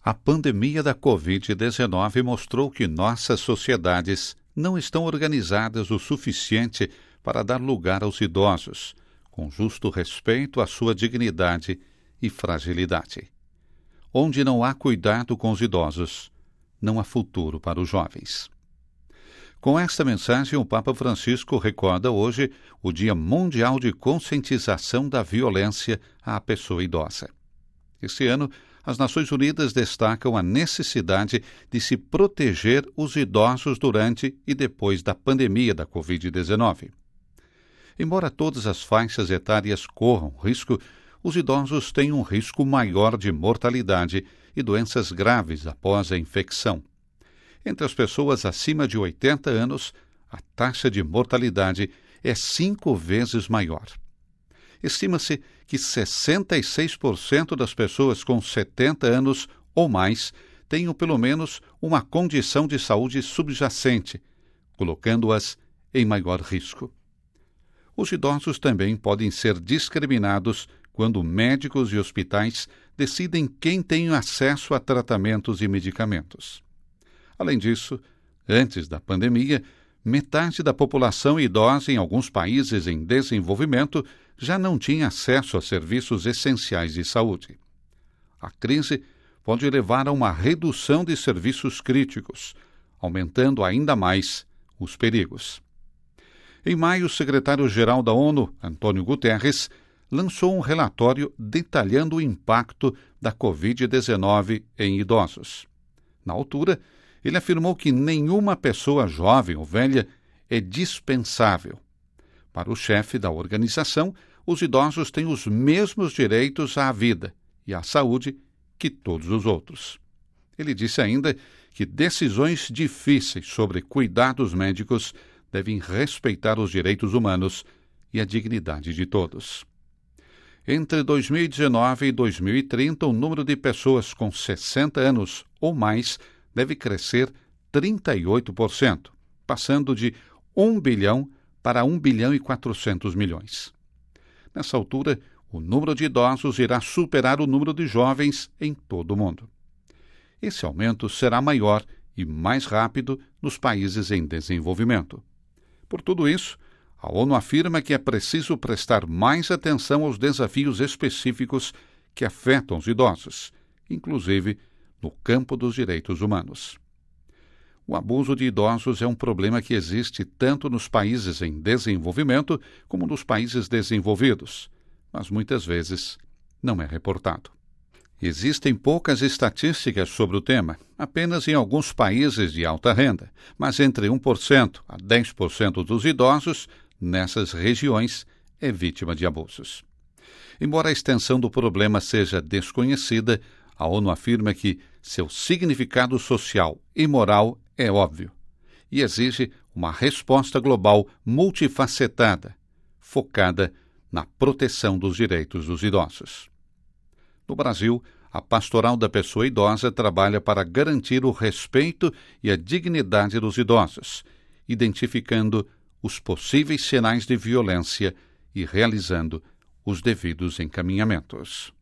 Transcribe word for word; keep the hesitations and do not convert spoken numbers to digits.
A pandemia da covid dezenove mostrou que nossas sociedades não estão organizadas o suficiente para dar lugar aos idosos, com justo respeito à sua dignidade e fragilidade. Onde não há cuidado com os idosos, não há futuro para os jovens. Com esta mensagem, o Papa Francisco recorda hoje o Dia Mundial de Conscientização da Violência à Pessoa Idosa. Este ano, as Nações Unidas destacam a necessidade de se proteger os idosos durante e depois da pandemia da covid dezenove. Embora todas as faixas etárias corram risco, os idosos têm um risco maior de mortalidade e doenças graves após a infecção. Entre as pessoas acima de oitenta anos, a taxa de mortalidade é cinco vezes maior. Estima-se que sessenta e seis por cento das pessoas com setenta anos ou mais tenham pelo menos uma condição de saúde subjacente, colocando-as em maior risco. Os idosos também podem ser discriminados quando médicos e hospitais decidem quem tem acesso a tratamentos e medicamentos. Além disso, antes da pandemia, metade da população idosa em alguns países em desenvolvimento já não tinha acesso a serviços essenciais de saúde. A crise pode levar a uma redução de serviços críticos, aumentando ainda mais os perigos. Em maio, o secretário-geral da ONU, Antônio Guterres, lançou um relatório detalhando o impacto da covid dezenove em idosos. Na altura, ele afirmou que nenhuma pessoa jovem ou velha é dispensável. Para o chefe da organização, os idosos têm os mesmos direitos à vida e à saúde que todos os outros. Ele disse ainda que decisões difíceis sobre cuidados médicos devem respeitar os direitos humanos e a dignidade de todos. Entre dois mil e dezenove e dois mil e trinta, o número de pessoas com sessenta anos ou mais deve crescer trinta e oito por cento, passando de um bilhão para um bilhão e quatrocentos milhões. Nessa altura, o número de idosos irá superar o número de jovens em todo o mundo. Esse aumento será maior e mais rápido nos países em desenvolvimento. Por tudo isso, a ONU afirma que é preciso prestar mais atenção aos desafios específicos que afetam os idosos, inclusive no campo dos direitos humanos. O abuso de idosos é um problema que existe tanto nos países em desenvolvimento como nos países desenvolvidos, mas muitas vezes não é reportado. Existem poucas estatísticas sobre o tema, apenas em alguns países de alta renda, mas entre um por cento a dez por cento dos idosos nessas regiões é vítima de abusos. Embora a extensão do problema seja desconhecida, a ONU afirma que seu significado social e moral é óbvio e exige uma resposta global multifacetada, focada na proteção dos direitos dos idosos. No Brasil, a Pastoral da Pessoa Idosa trabalha para garantir o respeito e a dignidade dos idosos, identificando os possíveis sinais de violência e realizando os devidos encaminhamentos.